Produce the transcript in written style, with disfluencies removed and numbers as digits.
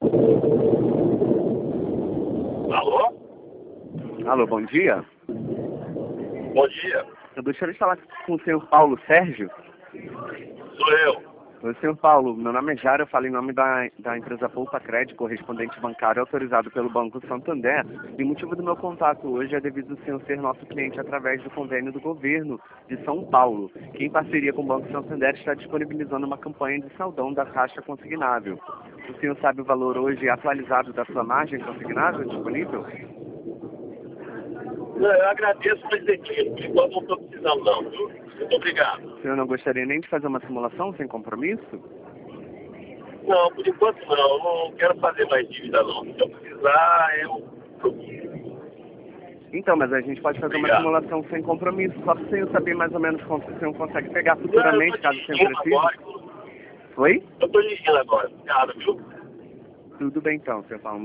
Alô? Alô, bom dia. Bom dia. Eu gostaria de falar com o senhor Paulo Sérgio. Sou eu. Oi, senhor Paulo, meu nome é Jara, eu falo em nome da empresa Poupa Crédito, correspondente bancário autorizado pelo Banco Santander. E o motivo do meu contato hoje é devido ao senhor ser nosso cliente através do convênio do governo de São Paulo, que em parceria com o Banco Santander está disponibilizando uma campanha de saldão da taxa consignável. O senhor sabe o valor hoje atualizado da sua margem consignável disponível? Não, eu agradeço, mas por enquanto não estou precisando não, viu? Muito obrigado. O senhor não gostaria nem de fazer uma simulação sem compromisso? Não, por enquanto não. Eu não quero fazer mais dívida não. Se eu precisar, eu... Então, mas a gente pode fazer uma Obrigado. simulação sem compromisso, só para o senhor saber mais ou menos quanto o senhor consegue pegar Não, eu futuramente, estou caso o senhor dirigindo precise. agora. Oi? Eu estou dirigindo agora. Obrigado, viu? Tudo bem então, senhor Paulo.